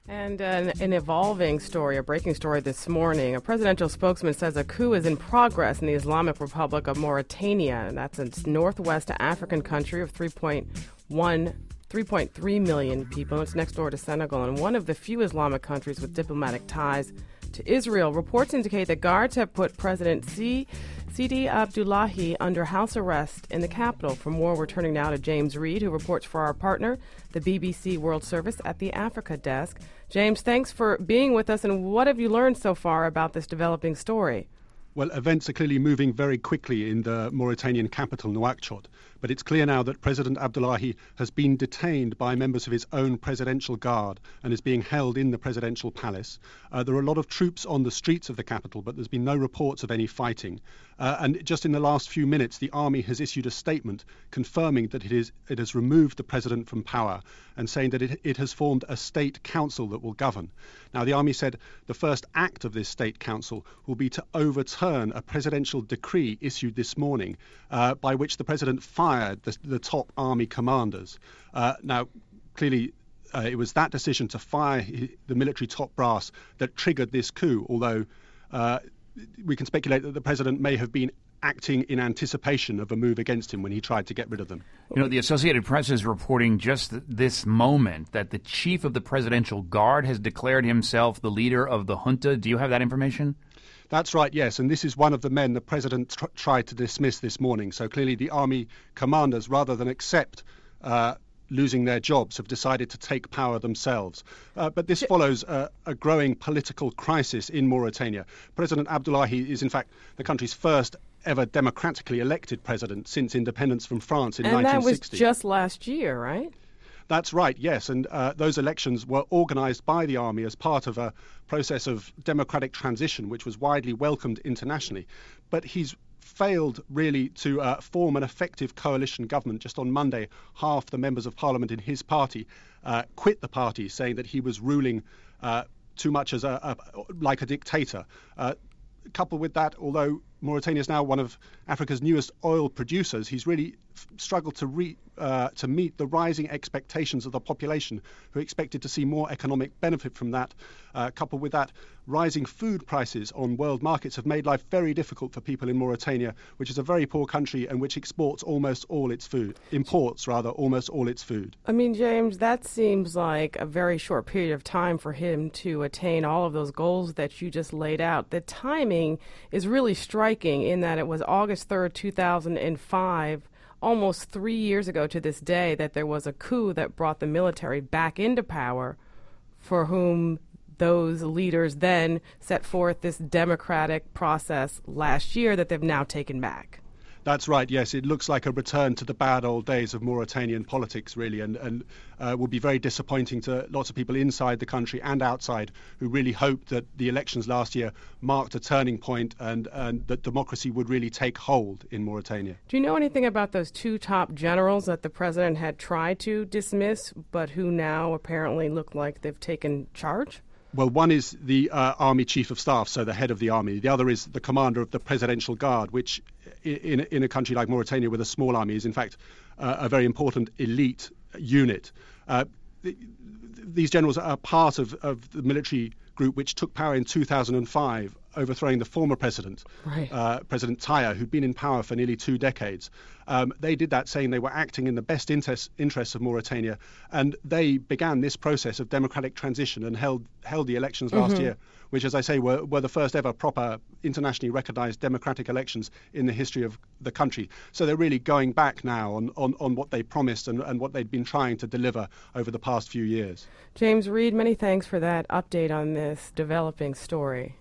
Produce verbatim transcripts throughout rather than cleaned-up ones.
And an, an evolving story, a breaking story this morning. A presidential spokesman says a coup is in progress in the Islamic Republic of Mauritania. And that's a northwest African country of three point one, three point three million people. It's next door to Senegal and one of the few Islamic countries with diplomatic ties to Israel. Reports indicate that guards have put President C. Sidi Abdullahi under house arrest in the capital. For more, we're turning now to James Reed, who reports for our partner, the B B C World Service at the Africa Desk. James, thanks for being with us. And what have you learned so far about this developing story? Well, events are clearly moving very quickly in the Mauritanian capital, Nouakchott. But it's clear now that President Abdullahi has been detained by members of his own presidential guard and is being held in the presidential palace. Uh, there are a lot of troops on the streets of the capital, but there's been no reports of any fighting. Uh, and just in the last few minutes, the army has issued a statement confirming that it, is, it has removed the president from power and saying that it, it has formed a state council that will govern. Now, the army said the first act of this state council will be to overturn a presidential decree issued this morning uh, by which the president fired the, the top army commanders. Uh, now, clearly, uh, it was that decision to fire the military top brass that triggered this coup, although uh, we can speculate that the president may have been acting in anticipation of a move against him when he tried to get rid of them. You know, the Associated Press is reporting just this moment that the chief of the Presidential Guard has declared himself the leader of the junta. Do you have that information? That's right, yes, and this is one of the men the president tr- tried to dismiss this morning. So clearly the army commanders, rather than accept uh, losing their jobs, have decided to take power themselves. Uh, but this follows a, a growing political crisis in Mauritania. President Abdullahi is, in fact, the country's first ever democratically elected president since independence from France in and nineteen sixty. And that was just last year, right? That's right, yes, and uh, those elections were organised by the army as part of a process of democratic transition, which was widely welcomed internationally. But he's failed really to uh, form an effective coalition government. Just on Monday, half the members of parliament in his party uh, quit the party, saying that he was ruling uh, too much as a, a like a dictator. Uh, coupled with that, although Mauritania is now one of Africa's newest oil producers, he's really f- struggled to re, uh, to meet the rising expectations of the population, who expected to see more economic benefit from that. Uh, coupled with that, rising food prices on world markets have made life very difficult for people in Mauritania, which is a very poor country and which exports almost all its food, imports rather almost all its food. I mean, James, that seems like a very short period of time for him to attain all of those goals that you just laid out. The timing is really striking in that it was August third, two thousand five, almost three years ago to this day, that there was a coup that brought the military back into power, for whom those leaders then set forth this democratic process last year that they've now taken back. That's right, yes. It looks like a return to the bad old days of Mauritanian politics, really, and, and uh, will be very disappointing to lots of people inside the country and outside who really hoped that the elections last year marked a turning point and, and that democracy would really take hold in Mauritania. Do you know anything about those two top generals that the president had tried to dismiss, but who now apparently look like they've taken charge? Well, one is the uh, Army Chief of Staff, so the head of the army. The other is the commander of the Presidential Guard, which in, in a country like Mauritania with a small army is, in fact, uh, a very important elite unit. Uh, th- these generals are part of, of the military group which took power in two thousand five, overthrowing the former president, right. uh, President Taya, who'd been in power for nearly two decades. Um, they did that saying they were acting in the best interest, interests of Mauritania, and they began this process of democratic transition and held held the elections last mm-hmm. year, which, as I say, were, were the first ever proper internationally recognized democratic elections in the history of the country. So they're really going back now on, on, on what they promised and, and what they'd been trying to deliver over the past few years. James Reed, many thanks for that update on this developing story.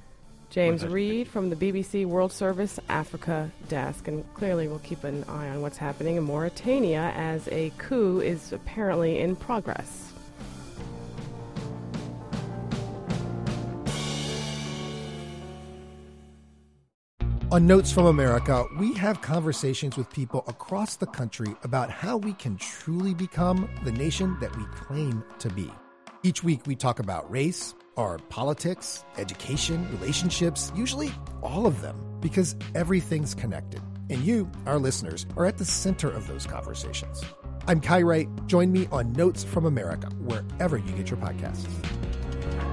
James Reed from the B B C World Service Africa Desk. And clearly we'll keep an eye on what's happening in Mauritania as a coup is apparently in progress. On Notes from America, we have conversations with people across the country about how we can truly become the nation that we claim to be. Each week we talk about race, our politics, education, relationships, usually all of them, because everything's connected. And you, our listeners, are at the center of those conversations. I'm Kai Wright. Join me on Notes from America, wherever you get your podcasts.